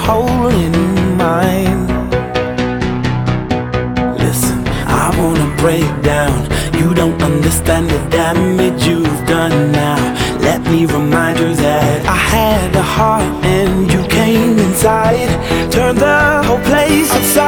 hole in mine. Listen, I wanna break down. You don't understand the damage you've done now. Let me remind you that I had a heart and you came inside, turned the whole place upside